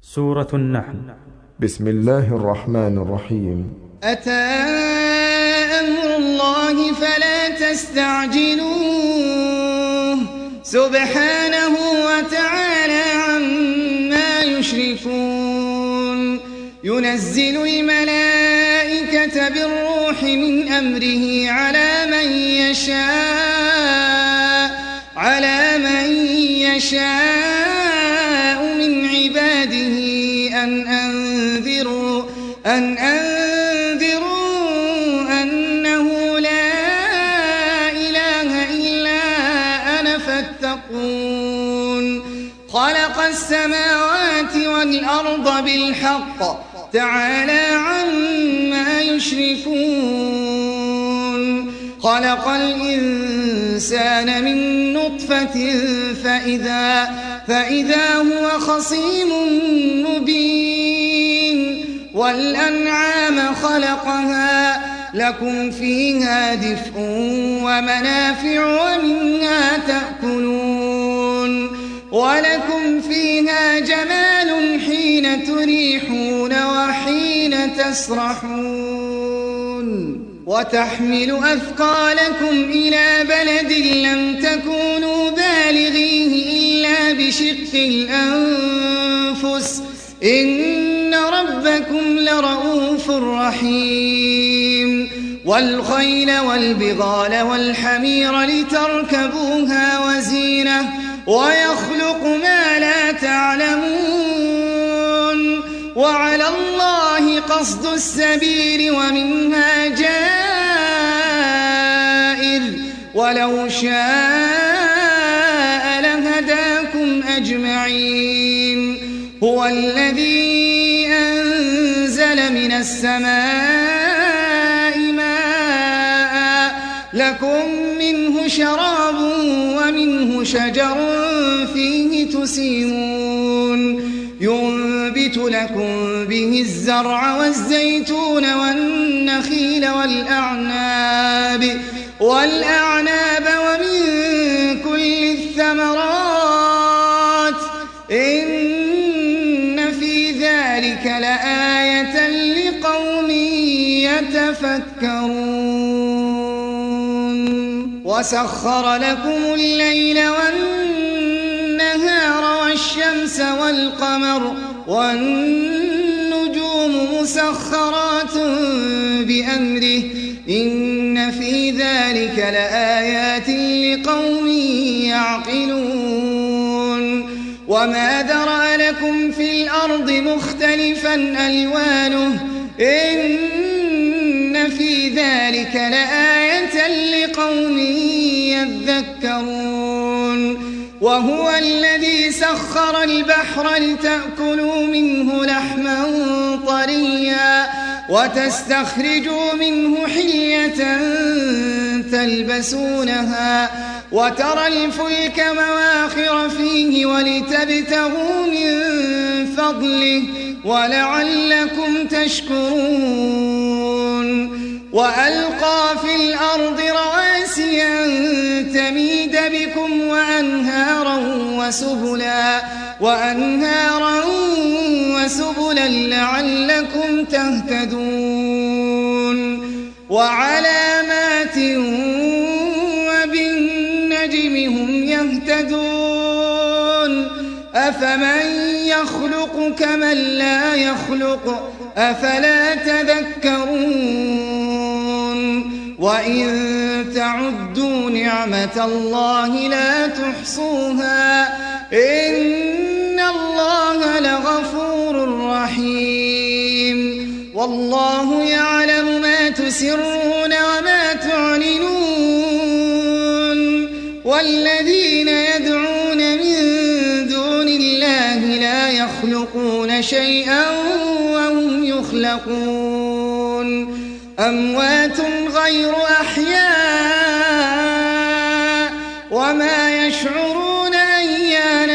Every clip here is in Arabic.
سورة النحل. بسم الله الرحمن الرحيم. أتى أمر الله فلا تستعجلوه سبحانه وتعالى عما يشركون. ينزل الملائكة بالروح من أمره على من يشاء من عباده أن أنذروا أنه لا إله إلا أنا فاتقون. خلق السماوات والأرض بالحق تعالى عما يشركون. خلق الإنسان من نطفة فإذا هو خصيم مبين. والأنعام خلقها لكم فيها دفء ومنافع ومنها تأكلون. ولكم فيها جمال حين تريحون وحين تسرحون. وتحمل أثقالكم إلى بلد لم تكونوا بالغيه إلا بشق الأنفس إن ربكم لرؤوف رحيم. والخيل والبغال والحمير لتركبوها وزينة ويخلق ما لا تعلمون. وعلى الله قصد السبيل ومنها جائر ولو شاء لهداكم أجمعين. هو الذي أنزل من السماء ماء لكم منه شراب ومنه شجر فيه تسيمون. ينبت لكم به الزرع والزيتون والنخيل والأعناب ومن كل الثمرات إن في ذلك لآية لقوم يتفكرون. وسخر لكم الليل والنهار والشمس والقمر والنجوم مسخرات بأمره إن في ذلك لآيات لقوم يعقلون. وما ذرأ لكم في الأرض مختلفا ألوانه إن في ذلك لآية لقوم يذكرون. وهو الذي سخر البحر لتأكلوا منه لحما طريا وتستخرجوا منه حلية تلبسونها وترى الفلك مواخر فيه ولتبتغوا من فضله ولعلكم تشكرون. وألقى في الأرض رواسي أن تميد بكم وأنهارا وسبلا لعلكم تهتدون. وعلامات وبالنجم هم يهتدون. أفمن يخلق كمن لا يخلق أفلا تذكرون. وإن تعدوا نعمة الله لا تحصوها إن الله لغفور رحيم. والله يعلم ما تسرون وما تعلنون. والذين يدعون من دون الله لا يخلقون شيئا وهم يخلقون. أموات غير أحياء وما يشعرون أيان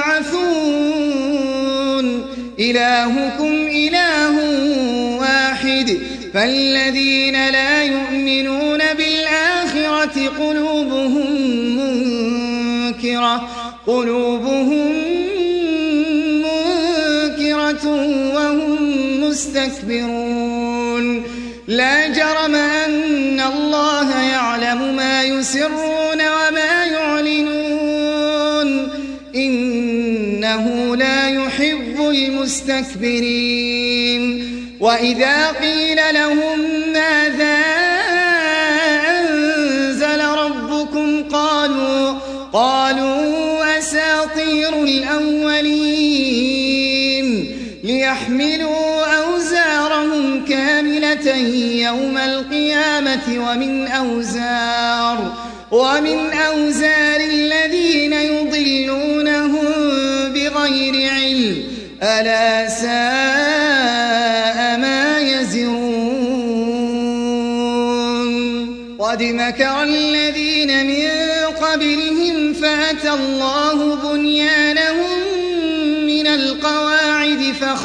يبعثون. إلهكم إله واحد فالذين لا يؤمنون بالآخرة قلوبهم منكرة الآخرة وهم مستكبرون لا جرم أن الله يعلم ما يسرون وما يعلنون إنه لا يحب المستكبرين وإذا قيل لهم ماذا أنزل ربكم قالوا أساطير الأولين ليحملوا أوزارهم كاملة يوم القيامة ومن أوزار الذين يضلونهم بغير علم ألا ساء ما يزرون قد مكر الذين من قبلهم فأتى الله بنيانهم من القواعد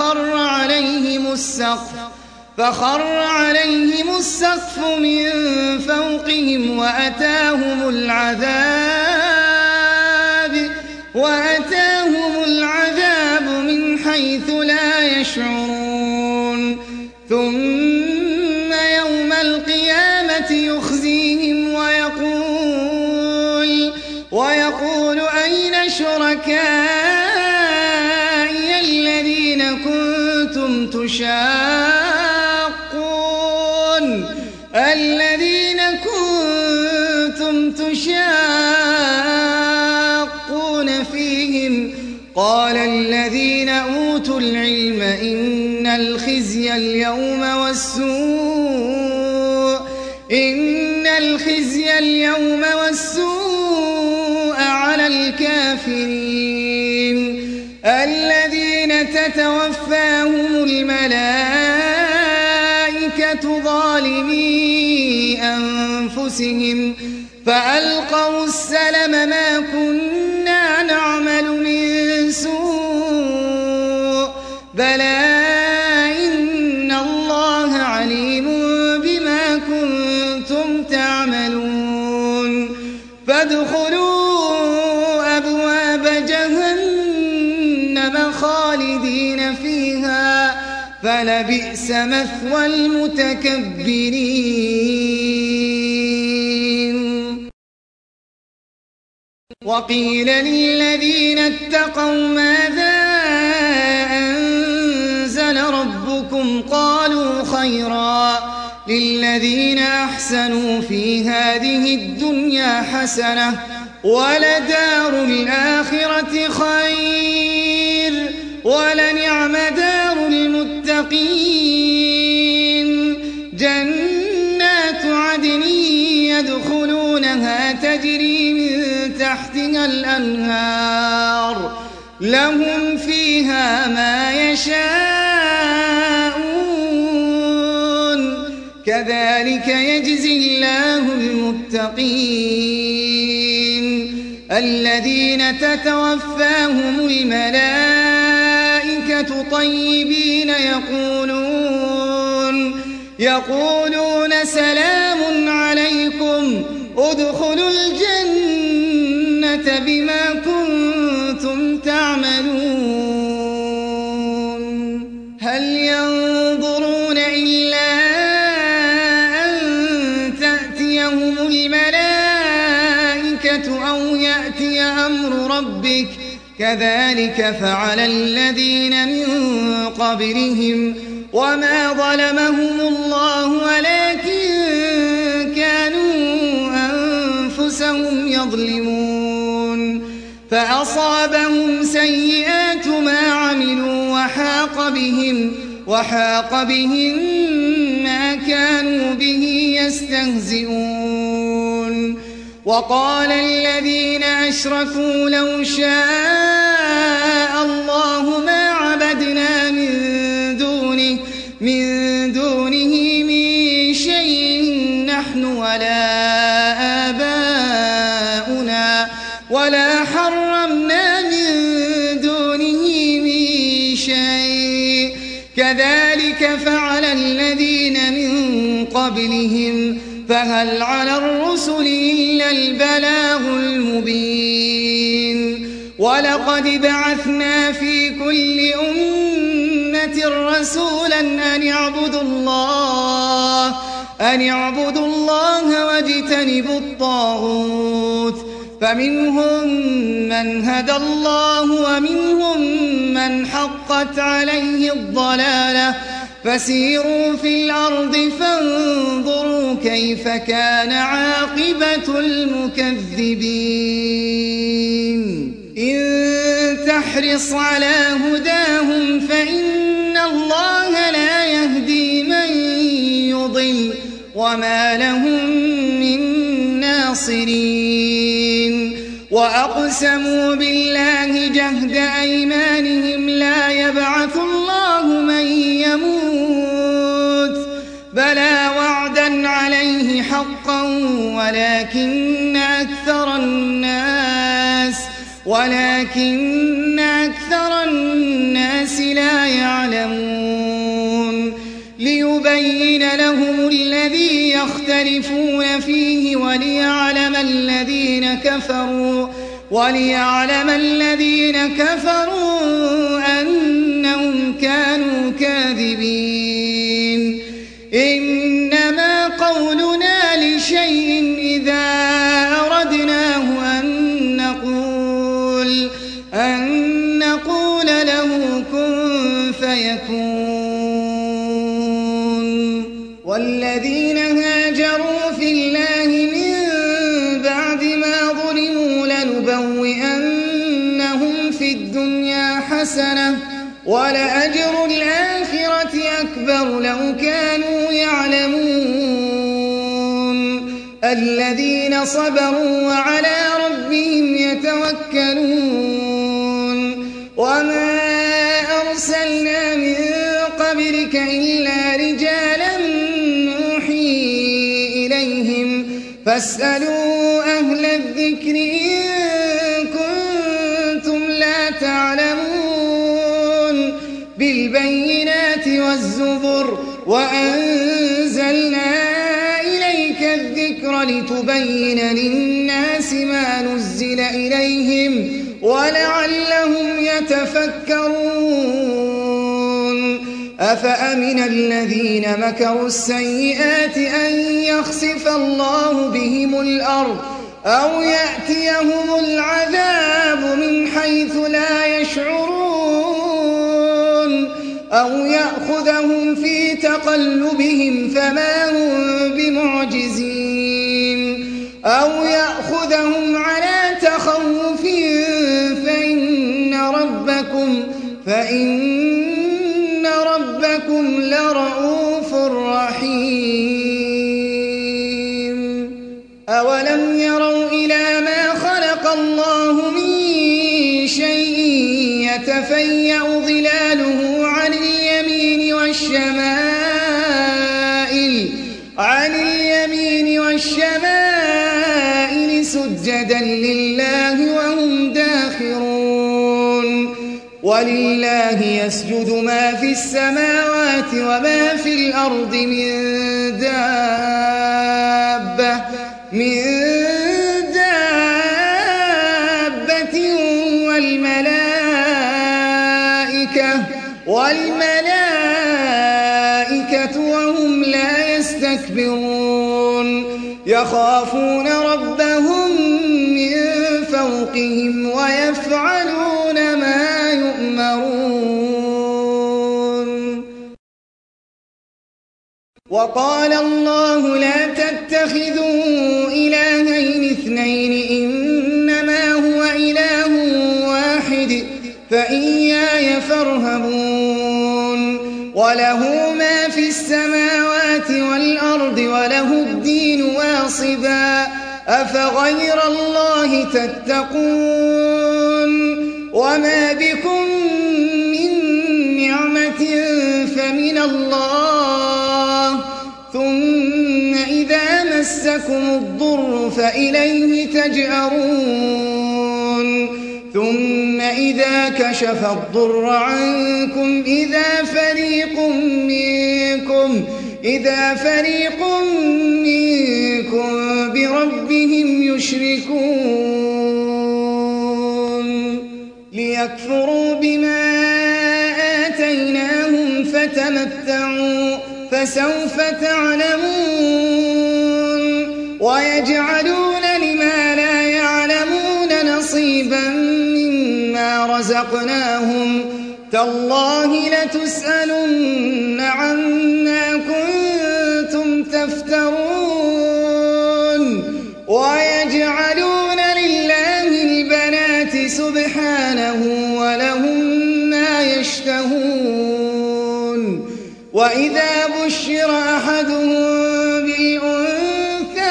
فخر عليهم السقف من فوقهم وأتاهم العذاب من حيث لا يشعرون ثم يوم القيامة يخزيهم ويقول أين شركائي الذين كنتم تشاقون فيهم قال الذين أوتوا العلم إن الخزي اليوم والسوء على الكافرين الذين تتوفاهم الملائكة ظالمي أنفسهم فألقوا السلم ما كنا نعمل من سوء بلى إن الله عليم بما كنتم تعملون فادخلوا أبواب جهنم خالدين فيها فلبئس مثوى المتكبرين وقيل للذين اتقوا ماذا أنزل ربكم قالوا خيرا للذين أحسنوا في هذه الدنيا حسنة ولدار الآخرة خير ولنعم دار المتقين جنات عدن يدخلونها تجري من تحتها الأنهار لهم فيها ما يشاءون كذلك يجزي الله المتقين الذين تتوفاهم الملائكة طيبين يقولون سلام عليكم ادخلوا الجنة بما كنتم تعملون هل ينظرون إلا أن تأتيهم الملائكة أو يأتي أمر ربك كذلك فعل الذين من قبلهم وما ظلمهم الله ولكن كانوا أنفسهم يظلمون فأصابهم سيئات ما عملوا وحاق بهم ما كانوا به يستهزئون وقال الذين أشركوا لو شاء الله ما عبدنا من دونه من شيء نحن ولا آباؤنا ولا حرمنا من دونه من شيء كذلك فعل الذين من قبلهم فهل على الرسل إلا البلاغ المبين ولقد بعثنا في كل أمة رسولا أن اعبدوا الله واجتنبوا الطاغوت فمنهم من هدى الله ومنهم من حقت عليه الضلالة فسيروا في الأرض فانظروا كيف كان عاقبة المكذبين إن تحرص على هداهم فإن الله لا يهدي من يضل وما لهم من ناصرين وأقسموا بالله جهد أيمانهم لا يبعث الله من يموت بلى وعدا عليه حقا ولكن أكثر الناس لا يعلمون ليبين لهم الذي يختلفون فيه وليعلم الذين كفروا أنهم كانوا كاذبين إنما قولنا لشيء إذا أردناه أن نقول له كن فيكون والذين هاجروا في الله من بعد ما ظلموا لنبوئنهم في الدنيا حسنة ولأجر الآخرة أكبر لو كانوا يعلمون الذين صبروا وعلى ربهم يتوكلون وما أرسلنا من قبلك إلا رجالا نوحي إليهم فاسألوا أهل الذكر إن كنتم لا تعلمون بالبينات والزبر وأنزلنا إليك الذكر لتبين للناس ما نزل إليهم ولعلهم يتفكرون أفأمن الذين مكروا السيئات أن يخسف الله بهم الأرض أو يأتيهم العذاب من حيث لا يشعرون أو يأخذهم في تقلبهم فما هم بمعجزين أو يأخذهم على تخوف فإن ربكم لرؤوف رحيم أولم يروا إلى ما خلق الله من شيء يتفيأ ظلاله عن اليمين والشمائل سجدا لله وهم داخرون ولله يسجد ما في السماوات وما في الأرض من دابة والملائكة وهم لا يستكبرون يخافون ربهم من فوقهم ويفعلون ما يؤمرون وقال الله لا تتخذوا إلهين اثنين إنما هو إله واحد فإياي فارهبون وله ما في السماوات والأرض وله الدين واصبا أفغير الله تتقون وما بكم من نعمة فمن الله ثم إذا مسكم الضر فإليه تجأرون ثم إذا كشف الضر عنكم إذا فريق منكم بربهم يشركون ليكفروا بما آتيناهم تمتعوا فسوف تعلمون ويجعلون لما لا يعلمون نصيبا مما رزقناهم تالله لتسألن عما كنتم تفترون ويجعلون لله البنات سبحانه ولهم ما يشتهون وإذا بشر أحدهم بالأنثى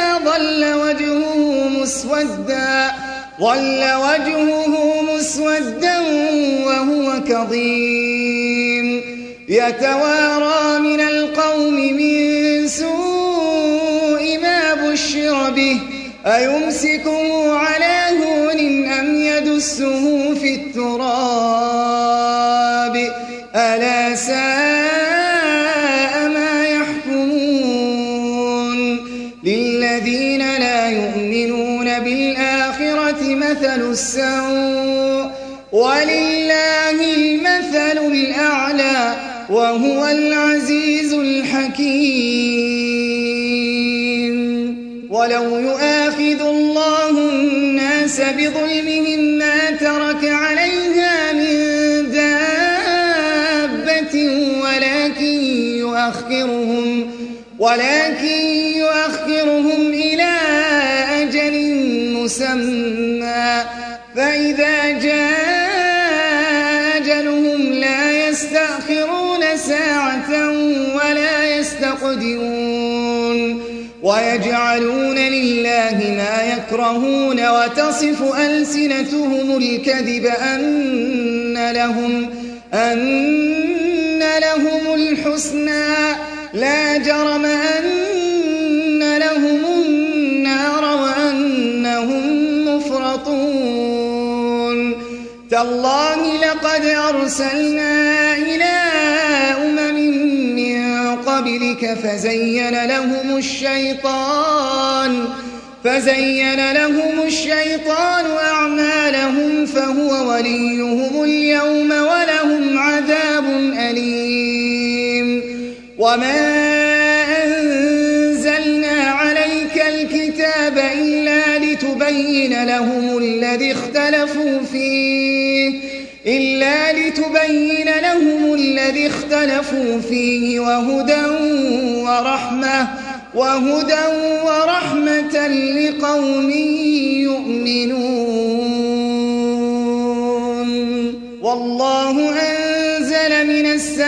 ظل وجهه مسودا وهو كظيم يتوارى من القوم من سوء ما بشر به أيمسكه على هون أم يدسه في التراب ألا ساء ما يحكمون للذين لا يؤمنون بالآخرة مثل السوء ولله المثل الأعلى وهو العزيز الحكيم ولو يؤاخذ الله الناس بظلمهم ما ترك عليها من دابة ولكن يؤخرهم إلى أجل مسمى فإذا جاء أجلهم لا يستأخرون ساعة ولا يستقدمون ويجعلون لله ما يكرهون وتصف ألسنتهم الكذب أن لهم الحسنى لا جرم أن لهم النار وأنهم مفرطون تالله لقد أرسلنا إلى أمم من قبلك فزين لهم الشيطان أعمالهم فهو وليهم اليوم ولهم عذاب أليم وما أنزلنا عليك الكتاب إلا لتبين لهم الذي اختلفوا فيه وهدى ورحمة لقوم يؤمنون والله أنزل من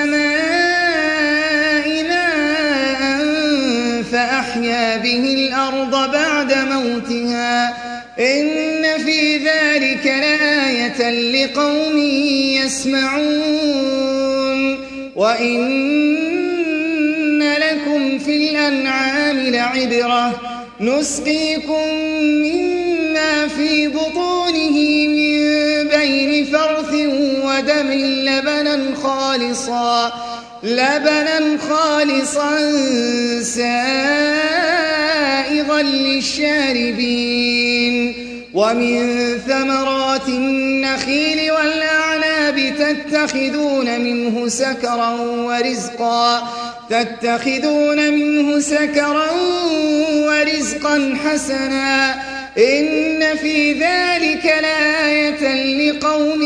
السماء ماء فأحيا به الأرض بعد موتها إن في ذلك لآية لقوم يسمعون وإن لكم في الأنعام لعبرة نسقيكم مما في بطونه من بين فرث ودم لبنا خالصا سائغا للشاربين ومن ثمرات النخيل والأعناب تتخذون منه سكرا ورزقا حسنا إن في ذلك لآية لقوم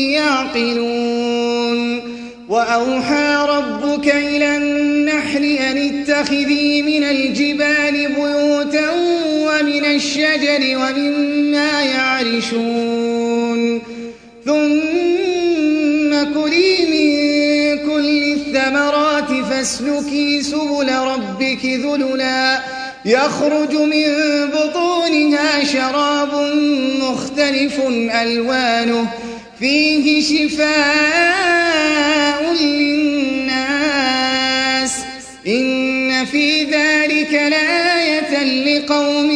يعقلون وأوحى ربك إلى النحل أن اتخذي من الجبال بيوتا ومن الشجر ومما يعرشون ثم كلي من كل الثمرات فاسلكي سبل ربك ذللا يخرج من بطونها شراب مختلف ألوانه فيه شفاء للناس إن في ذلك لآية لقوم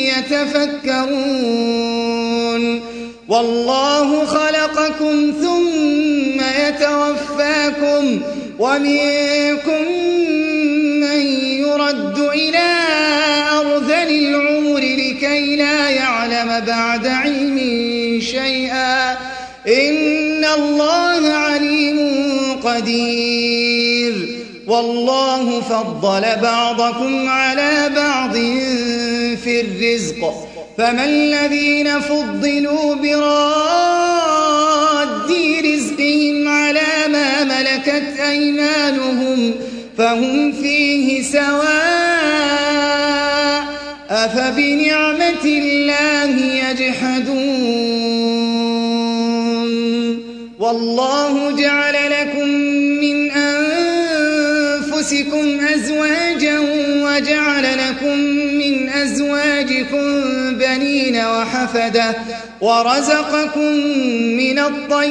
يتفكرون والله خلقكم ثم يتوفاكم ومنكم من يرد إلى أرذل العمر لكي لا يعلم بعد علم شيئا إن الله عليم قدير قدير والله فضل بعضكم على بعض في الرزق فما الذين فضلوا براد رزقهم على ما ملكت أيمانهم فهم فيه سواء أفبنعمة الله يجحدون والله جعل لكم من أنفسكم أزواجا وجعل لكم من أزواجكم بنين وحفدة ورزقكم من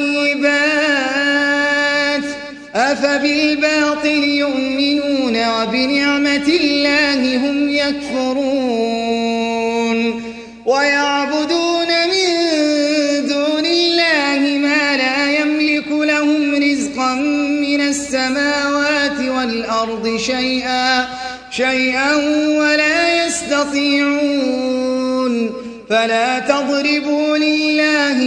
الطيبات أفبالباطل يؤمنون وبنعمة الله هم يكفرون ويعبدون من دون الله ما لا يملك لهم رزقا من السماوات والأرض شيئا ولا يستطيعون فلا تضربوا لله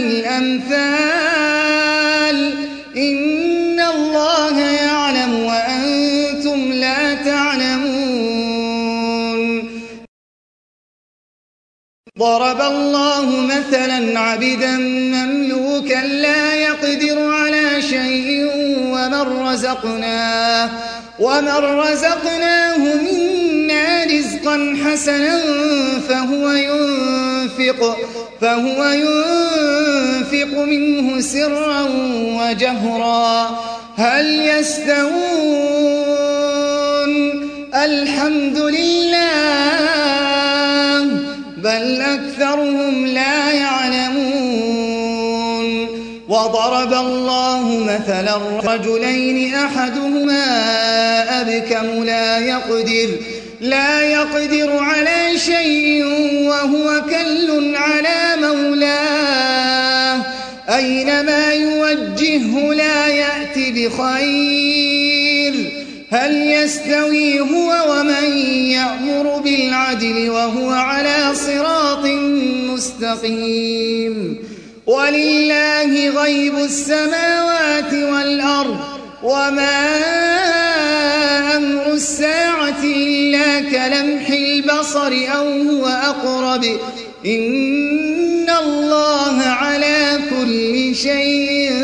الأمثال إن الله يعلم وأنتم لا تعلمون ضرب الله مثلا عبدا مملوكا لا يقدر على شيء ومن رزقناه منا رزقا حسنا فهو ينفق منه سرا وجهرا هل يستوون الحمد لله بل أكثرهم لا يعلمون وضرب الله مثلا رجلين أحدهما أبكم لا يقدر على شيء وهو كل على مولاه أينما يوجهه لا يأتي بخير هل يستوي هو ومن يأمر بالعدل وهو على صراط مستقيم ولله غيب السماوات والأرض وما أمر الساعة إلا كلمح البصر أو هو أقرب إن الله على كل شيء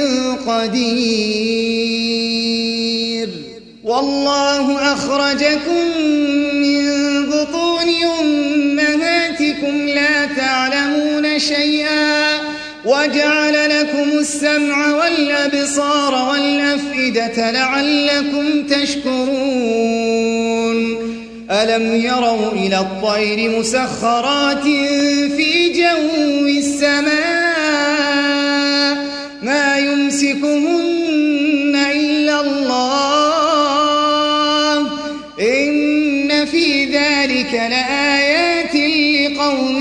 قدير والله أخرجكم من بطون أمهاتكم لا تعلمون شيئا وجعل لكم السمع والأبصار والأفئدة لعلكم تشكرون ألم يروا إلى الطير مسخرات في جو السماء ما يمسكهن إلا الله إن في ذلك لآيات لقوم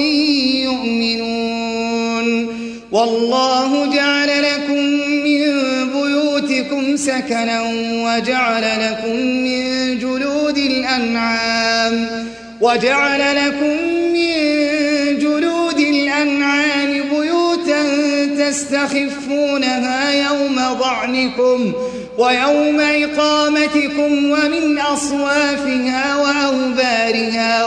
يؤمنون والله جعل لكم من بيوتكم سكنا وجعل لكم من جلود الأنعام بيوتا تستخفونها يوم ظعنكم ويوم إقامتكم ومن أصوافها وأوبارها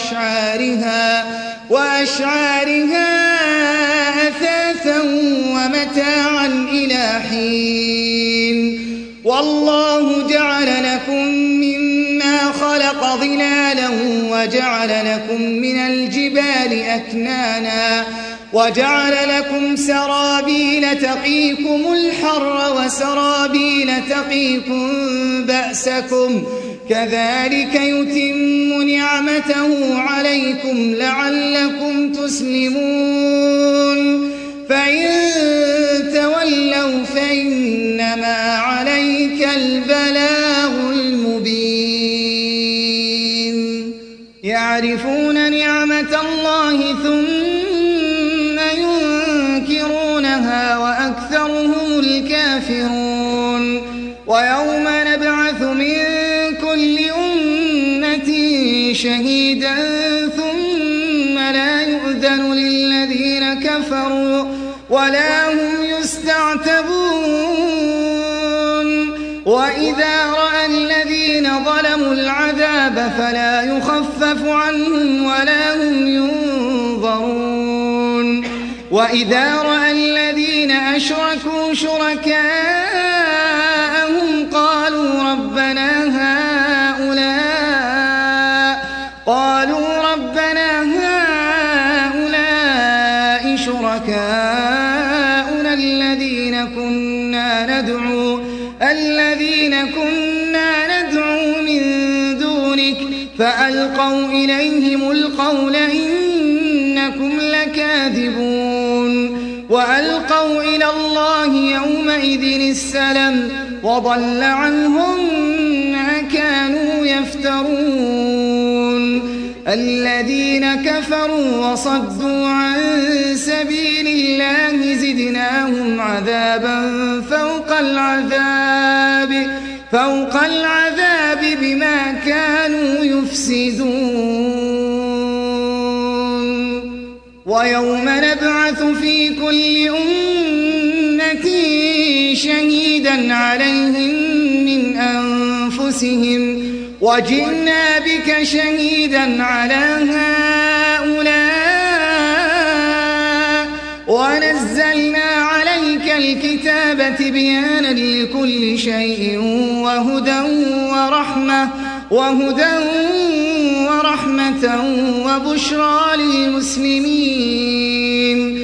وأشعارها أثاثا ومتاعا إلى حين والله جعل لكم مما خلق ظلالا وجعل لكم من الجبال أكنانا وجعل لكم سرابيل تقيكم الحر وسرابيل تقيكم بأسكم كذلك يتم نعمته عليكم لعلكم تسلمون فإن تولوا فإنما عليك البلاغ المبين يعرفون نعمة الله ثم ينكرونها وأكثرهم الكافرون ويوم نبعث من كل أمة شهيدا ثم لا يؤذن للذين كفروا ولا هم يستعتبون وإذا رأى الذين ظلموا العذاب فلا يخفف عنهم ولا هم ينظرون وإذا رأى الذين أشركوا شركاءهم قالوا ربنا هؤلاء شركاؤنا الذين كنا ندعو من دونك فألقوا إليهم القول إنكم لكاذبون وألقوا إلى الله يومئذ السلم وضل عنهم ما كانوا يفترون الذين كفروا وصدوا عن سبيل الله زدناهم عذابا فوق العذاب بما كانوا يفسدون ويوم نبعث في كل أمة شهيدا عليهم من أنفسهم وجئنا بك شهيدا على هؤلاء ونزلنا عليك الكتاب تبيانا لكل شيء وهدى ورحمة وبشرى للمسلمين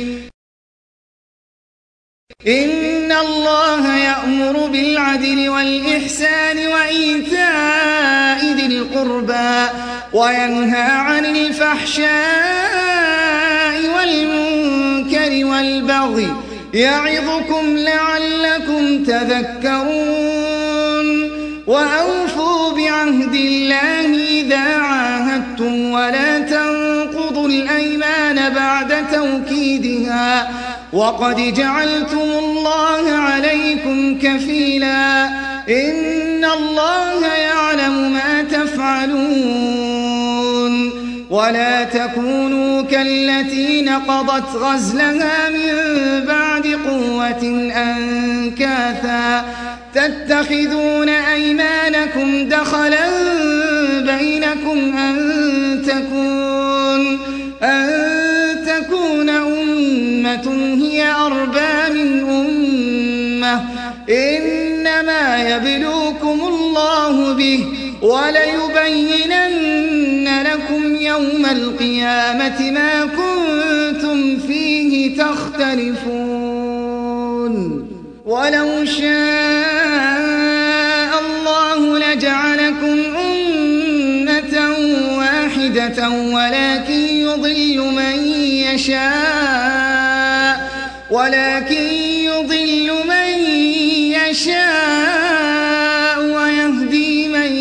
إن الله يأمر بالعدل والإحسان وإيتاء ذي القربى وينهى عن الفحشاء والمنكر والبغي يعظكم لعلكم تذكرون وأوفوا بعهد الله إذا عاهدتم ولا تنقضوا الأيمان بعد توكيدها وقد جعلتم الله عليكم كفيلا إن الله يعلم ما تفعلون ولا تكونوا كالتي نقضت غزلها من بعد قوة أنكاثا تتخذون أيمانكم دخلا بينكم أن تكون أمة هي أربى من أمة إنما يبلوكم الله به وليبينن لكم يوم القيامة ما كنتم فيه تختلفون ولو شاء الله لجعلكم أمة واحدة ولكن يضل من يشاء ويهدي من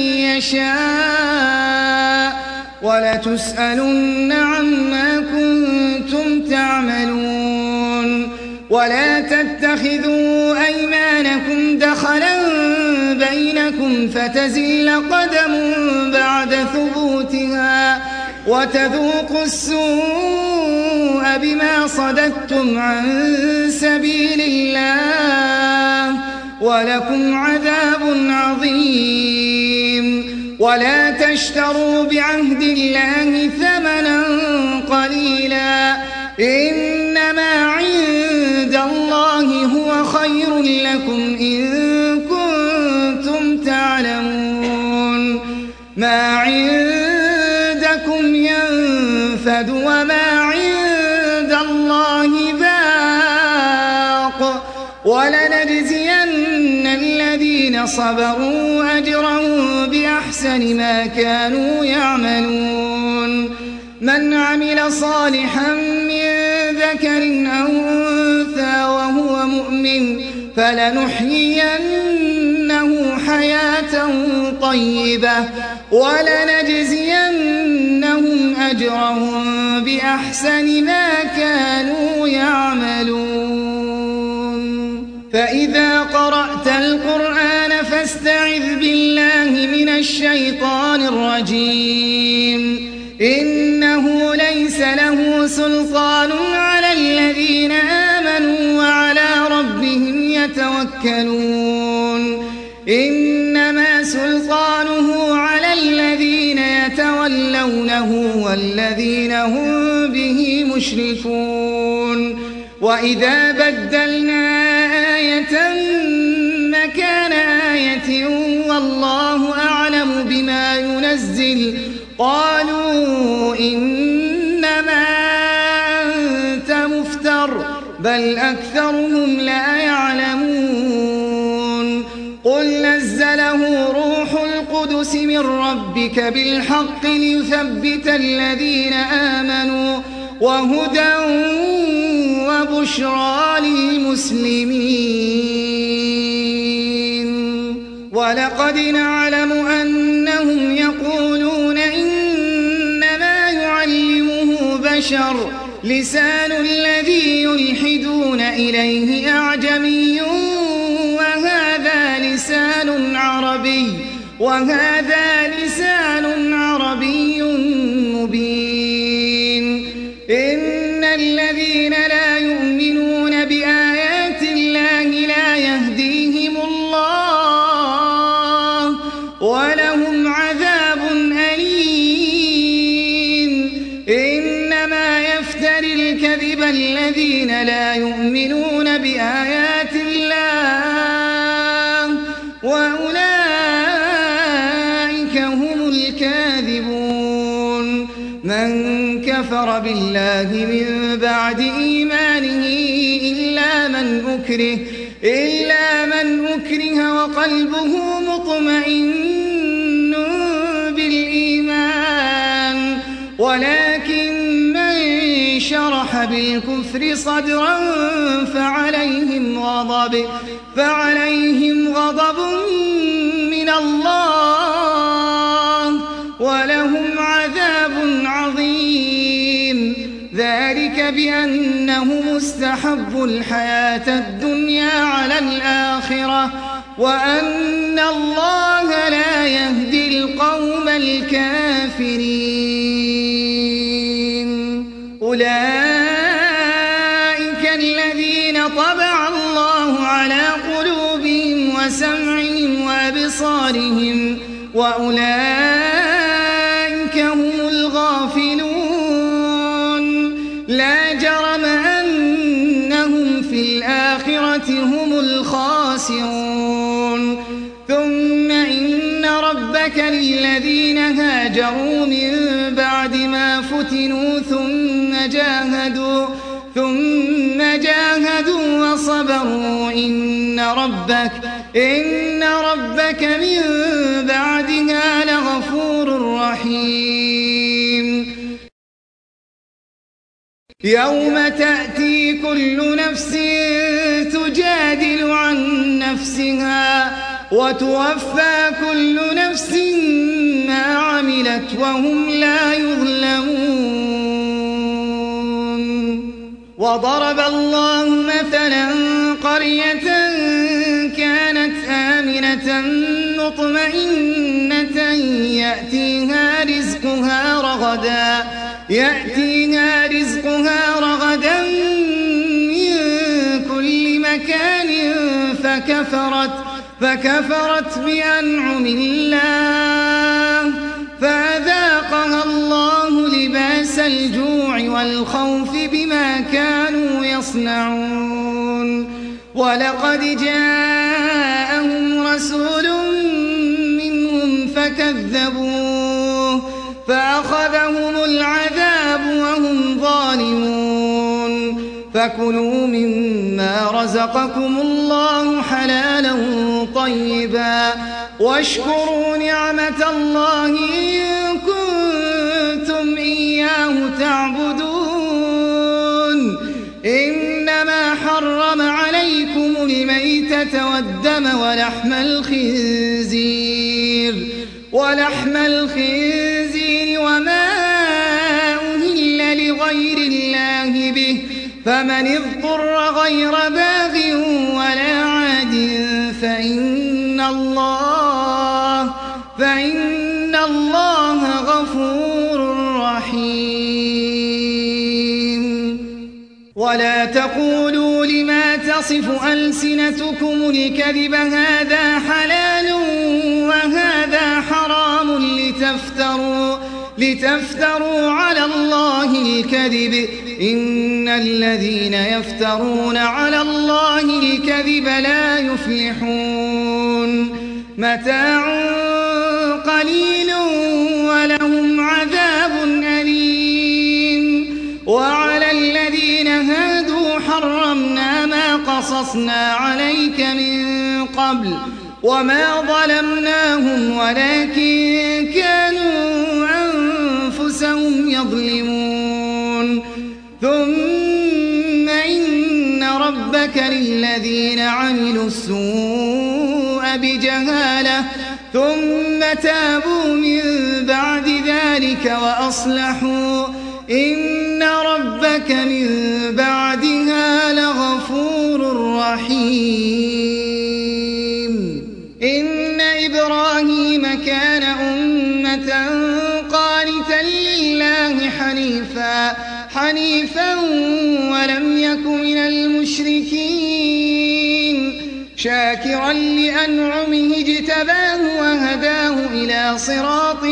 يشاء ولتسألن عما كنتم تعملون ولا تتخذوا أيمانكم دخلا بينكم فتزل قدم بعد ثبوتها وتذوقوا السوء بما صددتم عن سبيل الله ولكم عذاب عظيم ولا تشتروا بعهد الله ثمنا قليلا إنما عند الله هو خير لكم إن كنتم تعلمون ما عندكم ينفد وما عند الله باق ولنجزين الذين صبروا أجرهم بأحسن ما كانوا يعملون من عمل صالحا من ذكر أو أنثى وهو مؤمن فلنحيينه حياة طيبة ولنجزينهم أجرهم بأحسن ما كانوا يعملون فإذا قرأت القرآن فاستعذ بالله من الشيطان الرجيم إنه ليس له سلطان على الذين آمنوا وعلى ربهم يتوكلون يخشونه والذين هم به مشركون وإذا بدلنا آية مكان آية والله أعلم بما ينزل قالوا إنما أنت مفتر بل أكثرهم لا يعلمون قل نزله روح القدس من ربك بالحق ليثبت الذين آمنوا وهدى وبشرى للمسلمين ولقد نعلم أنهم يقولون إنما يعلمه بشر لسان الذي يلحدون إليه أعجمي وهذا لسان عربي مبين إن الذين لا يؤمنون بآيات الله لا يهديهم الله ولهم عذاب أليم إنما يفتري الكذب الذين لا يؤمنون بآيات الله من كفر بالله من بعد إيمانه إلا من أكره وقلبه مطمئن بالإيمان ولكن من شرح بالكفر صدرا فعليهم غضب من الله ولهم عذاب عظيم ذلك بأنهم استحبوا الحياة الدنيا على الآخرة وأن الله لا يهدي القوم الكافرين أولئك الذين طبع الله على قلوبهم وسمعهم وأبصارهم وأولئك هم الغافلون لا جرم أنهم في الآخرة هم الخاسرون ثم إن ربك للذين هاجروا من بعد ما فتنوا ثم جاهدوا وصبروا إن ربك من بعدها لغفور رحيم يوم تأتي كل نفس تجادل عن نفسها وتوفى كل نفس ما عملت وهم لا يظلمون وضرب الله مثلا قرية كانت آمنة مطمئنة يأتيها رزقها رغدا من كل مكان فكفرت بأنعم الله فأذاقها الله لباس الجوع والخوف بما كانوا يصنعون ولقد جاءهم رسول منهم فكذبوه فأخذهم العذاب وهم ظالمون فكلوا مما رزقكم الله حلالا طيبا واشكروا نعمة الله إن كنتم إياه تعبدون إنما حرم عليكم الميتة والدم ولحم الخنزير وما أهل لغير الله به فمن اضطر غير باغ ولا عاد فإن الله غفور رحيم ولا تقولوا لما تصف ألسنتكم الكذب هذا حلال وهذا حرام لتفتروا على الله الكذب إن الذين يفترون على الله الكذب لا يفلحون متاع قليل ولهم عذاب أليم وعلى الذين هادوا حرمنا ما قصصنا عليك من قبل وما ظلمناهم ولكن كانوا أنفسهم يظلمون ثم إن ربك للذين عملوا السوء بجهالة ثم تابوا من بعد ذلك وأصلحوا إن ربك من بعدها لغفور رحيم إن إبراهيم كان أمة قانتا لله حنيفا ولم يك من المشركين شاكرا لأنعمه اجتباه وهداه إلى صراط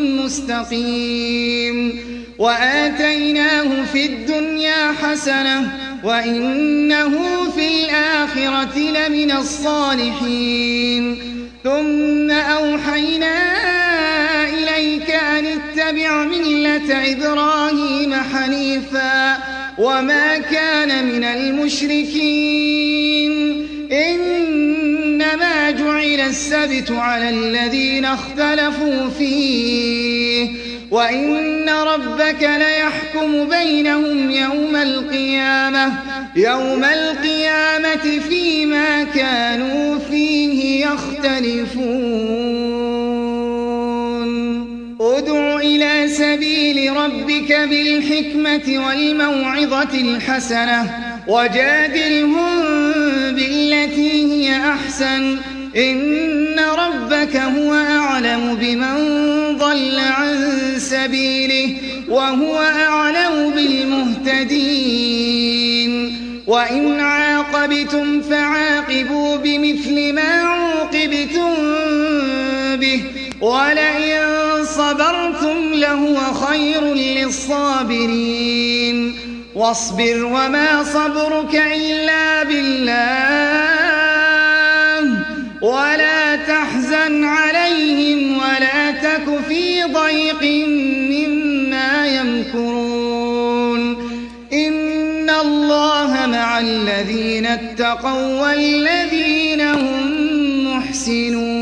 مستقيم وآتيناه في الدنيا حسنة وإنه في الآخرة لمن الصالحين ثم أوحينا إليك أن اتبع ملة إبراهيم حنيفا وما كان من المشركين إنما جعل السبت على الذين اختلفوا فيه وإن ربك ليحكم بينهم يوم القيامة فيما كانوا فيه يختلفون ادع إلى سبيل ربك بالحكمة والموعظة الحسنة وجادلهم بالتي هي أحسن إن ربك هو أعلم بمن ضل عن سبيله وهو أعلم بالمهتدين وإن عاقبتم فعاقبوا بمثل ما عوقبتم به ولئن صبرتم لهو خير للصابرين واصبر وما صبرك إلا بالله ولا تحزن عليهم ولا تك في ضيق مما يمكرون إن الله مع الذين اتقوا والذين هم محسنون